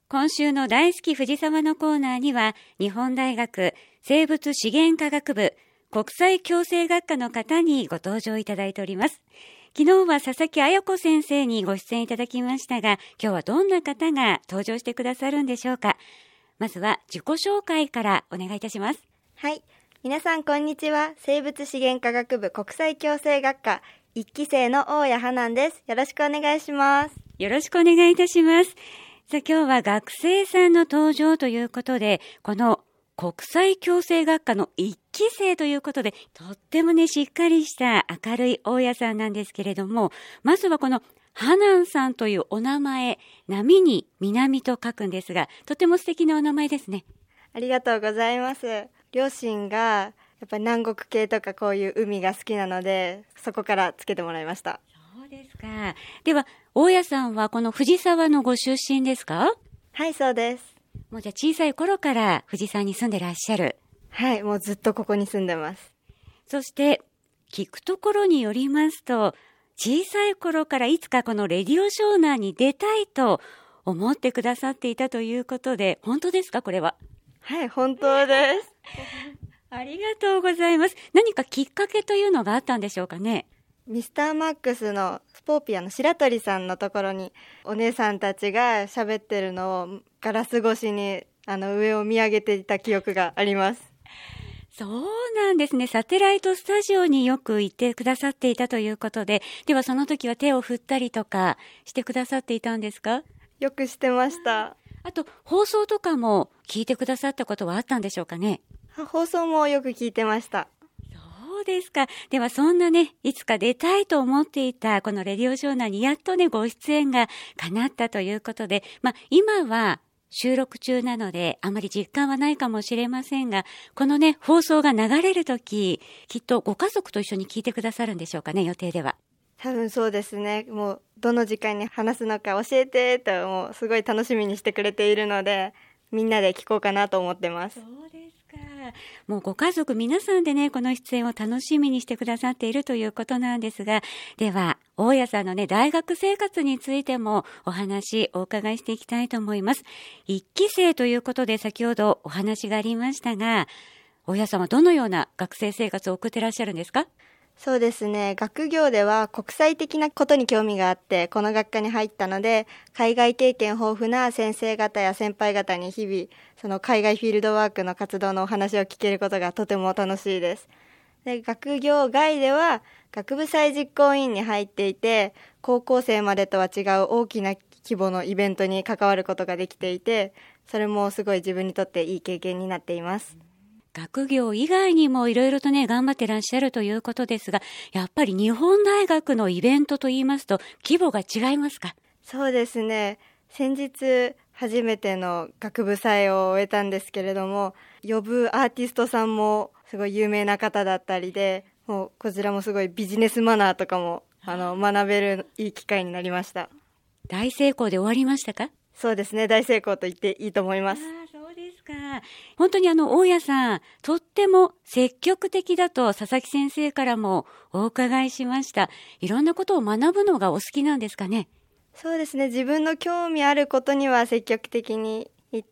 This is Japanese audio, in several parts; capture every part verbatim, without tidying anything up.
今週の大好き藤沢のコーナーには、日本大学生物資源科学部国際共生学科の方にご登場いただいております。昨日は佐々木彩子先生にご出演いただきましたが、今日はどんな方が登場してくださるんでしょうか。まずは自己紹介からお願いいたします。 はい、皆さんこんにちは。生物資源科学部国際共生学科いっき生の大谷葉南です。よろしくお願いします。 よろしくお願いいたします。さあ、今日は学生さんの登場ということで、この国際共生学科のいっき生ということで、とってもね、しっかりした明るい大谷さんなんですけれども、まずはこの葉南さんというお名前、波に南と書くんですが、とても素敵なお名前ですね。 ありがとうございます。両親がやっぱり南国系とかこういう海が好きなので、そこからつけてもらいました。 そうですか。では、大谷さんはこの藤沢のご出身ですか？ はい、そうです。 もうじゃあ小さい頃から藤沢に住んでらっしゃる？ はい、もうずっとここに住んでます。 そして、聞くところによりますと、小さい頃からいつかこのレディオ湘南に出たいと思ってくださっていたということで、本当ですか、これは？ はい、本当です。 ありがとうございます。何かきっかけというのがあったんでしょうかね？ ミスターマックスのスポーピアの白鳥さんのところにお姉さんたちが喋ってるのをガラス越しにあの上を見上げていた記憶があります。 そうなんですね。サテライトスタジオによく行ってくださっていたということで、ではその時は手を振ったりとかしてくださっていたんですか？ よくしてました。 あと放送とかも聞いてくださったことはあったんでしょうかね？ 放送もよく聞いてました。 そうですか。ではそんなね、いつか出たいと思っていたこのレディオ湘南にやっとね、ご出演が叶ったということで、まあ今は収録中なのであまり実感はないかもしれませんが、このね、放送が流れるとき、きっとご家族と一緒に聞いてくださるんでしょうかね、予定では。 多分そうですね。もうどの時間に話すのか教えてと、もうすごい楽しみにしてくれているので、みんなで聞こうかなと思ってます。 そうですか。もうご家族皆さんでね、この出演を楽しみにしてくださっているということなんですが、では大谷さんのね、大学生活についてもお話お伺いしていきたいと思います。いっき生ということで先ほどお話がありましたが、大谷さんはどのような学生生活を送ってらっしゃるんですか？ そうですね。学業では国際的なことに興味があって、この学科に入ったので、海外経験豊富な先生方や先輩方に日々、その海外フィールドワークの活動のお話を聞けることがとても楽しいです。で、学業外では、学部祭実行委員に入っていて、高校生までとは違う大きな規模のイベントに関わることができていて、それもすごい自分にとっていい経験になっています。 学業以外にもいろいろとね、頑張ってらっしゃるということですが、やっぱり日本大学のイベントといいますと、規模が違いますか？ そうですね。先日、初めての学部祭を終えたんですけれども、呼ぶアーティストさんもすごい有名な方だったりで、もうこちらもすごいビジネスマナーとかもあの学べるいい機会になりました。 大成功で終わりましたか？ そうですね。大成功と言っていいと思います。 そうですか。本当にあの大谷さん、とっても積極的だと佐々木先生からもお伺いしました。いろんなことを学ぶのがお好きなんですかね？ そうですね。自分の興味あることには積極的に行って、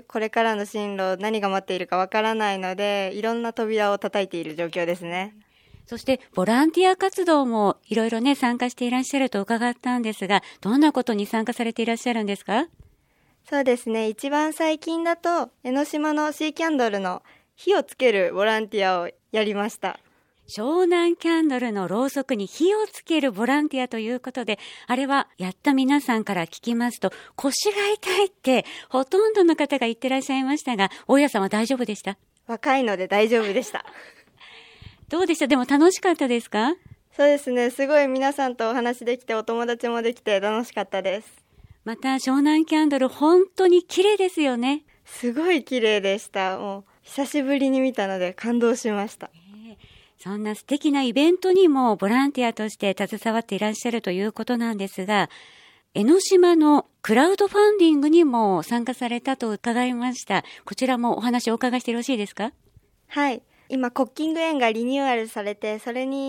これからの進路何が待っているかわからないので、いろんな扉を叩いている状況ですね。 そしてボランティア活動もいろいろね、参加していらっしゃると伺ったんですが、どんなことに参加されていらっしゃるんですか？ そうですね。一番最近だと、江ノ島のシーキャンドルの火をつけるボランティアをやりました。 湘南キャンドルのろうそくに火をつけるボランティアということで、あれはやった皆さんから聞きますと、腰が痛いってほとんどの方が言ってらっしゃいましたが、大谷さんは大丈夫でした？ 若いので大丈夫でした。 どうでした？でも楽しかったですか？ そうですね。すごい皆さんとお話できて、お友達もできて楽しかったです。 また湘南キャンドル本当に綺麗ですよね。 すごい綺麗でした。もう久しぶりに見たので感動しました。 えー、そんな素敵なイベントにもボランティアとして携わっていらっしゃるということなんですが、江ノ島のクラウドファンディングにも参加されたと伺いました。こちらもお話をお伺いしてよろしいですか？ はい。今コッキング園がリニューアルされて、それに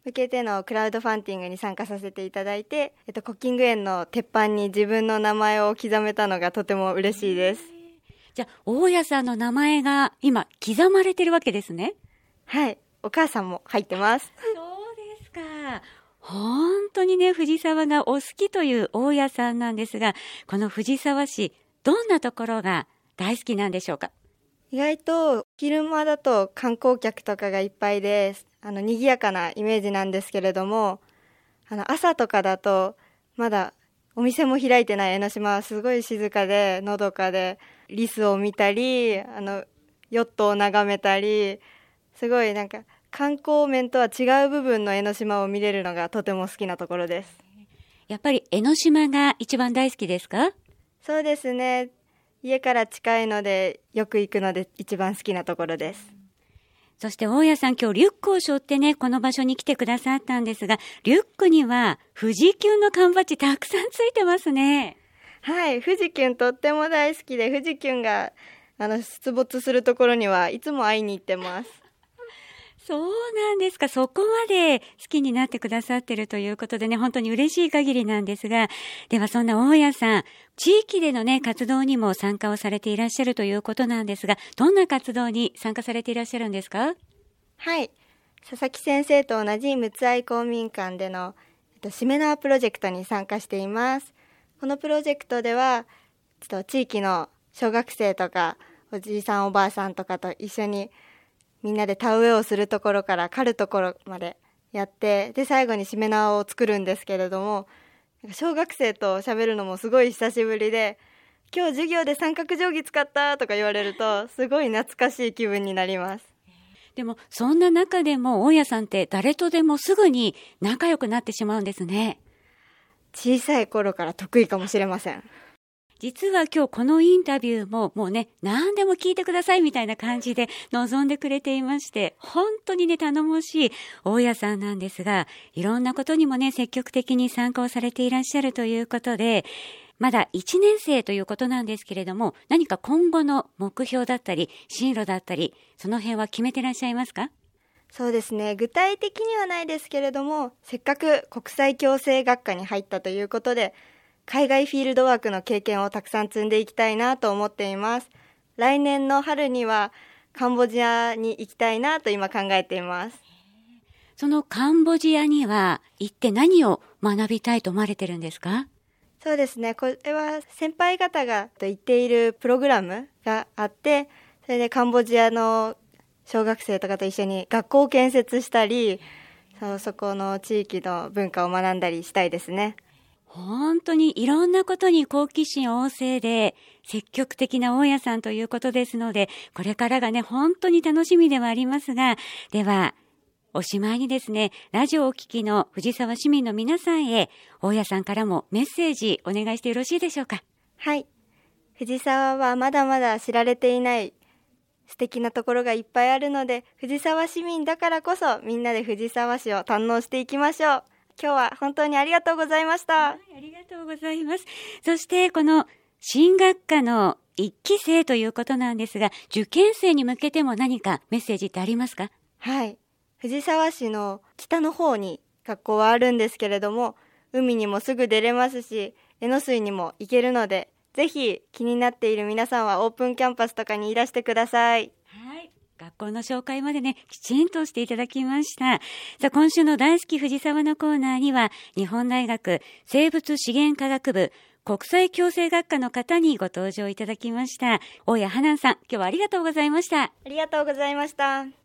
向けてのクラウドファンディングに参加させていただいて、えっと、コッキング園の鉄板に自分の名前を刻めたのがとても嬉しいです。 じゃあ大家さんの名前が今刻まれてるわけですね。 はい、お母さんも入ってます。 そうですか。本当にね、藤沢がお好きという大家さんなんですが、この藤沢市、どんなところが大好きなんでしょうか？ 意外と昼間だと観光客とかがいっぱいで、あの賑やかなイメージなんですけれども、あの朝とかだとまだお店も開いてない江ノ島はすごい静かでのどかで、リスを見たり、あのヨットを眺めたり、すごいなんか観光面とは違う部分の江ノ島を見れるのがとても好きなところです。 やっぱり江ノ島が一番大好きですか？ そうですね。家から近いのでよく行くので一番好きなところです。 そして大家さん、今日リュックを背負ってね、この場所に来てくださったんですが、リュックには富士急の缶バッジたくさんついてますね。 はい、富士急とっても大好きで、富士急があの出没するところにはいつも会いに行ってます。 そうなんですか。そこまで好きになってくださってるということでね、本当に嬉しい限りなんですが、ではそんな大家さん、地域でのね、活動にも参加をされていらっしゃるということなんですが、どんな活動に参加されていらっしゃるんですか？ はい、佐々木先生と同じ陸奥愛公民館での、えっと、しめ縄プロジェクトに参加しています。このプロジェクトでは、ちょっと地域の小学生とかおじいさんおばあさんとかと一緒にみんなで田植えをするところから刈るところまでやって、で最後にしめ縄を作るんですけれども、小学生と喋るのもすごい久しぶりで、今日授業で三角定規使ったとか言われるとすごい懐かしい気分になります。 でもそんな中でも大家さんって誰とでもすぐに仲良くなってしまうんですね。 小さい頃から得意かもしれません。 実は今日このインタビューももうね、何でも聞いてくださいみたいな感じで望んでくれていまして、本当にね、頼もしい大家さんなんですが、いろんなことにもね、積極的に参加をされていらっしゃるということで、まだいちねん生ということなんですけれども、何か今後の目標だったり、進路だったり、その辺は決めてらっしゃいますか？ そうですね、具体的にはないですけれども、せっかく国際共生学科に入ったということで、海外フィールドワークの経験をたくさん積んでいきたいなと思っています。来年の春にはカンボジアに行きたいなと今考えています。 そのカンボジアには行って何を学びたいと思われてるんですか？ そうですね、これは先輩方が言っているプログラムがあって、それでカンボジアの小学生とかと一緒に学校を建設したり、そ、そこの地域の文化を学んだりしたいですね。 本当にいろんなことに好奇心旺盛で積極的な大家さんということですので、これからがね、本当に楽しみではありますが、では、おしまいにですね、ラジオをお聞きの藤沢市民の皆さんへ、大家さんからもメッセージお願いしてよろしいでしょうか？ はい。藤沢はまだまだ知られていない素敵なところがいっぱいあるので、藤沢市民だからこそみんなで藤沢市を堪能していきましょう。今日は本当にありがとうございました。 はい、ありがとうございます。そしてこの新学科の一期生ということなんですが、受験生に向けても何かメッセージってありますか？ はい。藤沢市の北の方に学校はあるんですけれども、海にもすぐ出れますし、江ノ水にも行けるので、ぜひ気になっている皆さんはオープンキャンパスとかにいらしてください。 はい。学校の紹介までね、きちんとしていただきました。さあ、今週の大好き藤沢のコーナーには、日本大学生物資源科学部国際共生学科の方にご登場いただきました。大谷花さん、今日はありがとうございました。 ありがとうございました。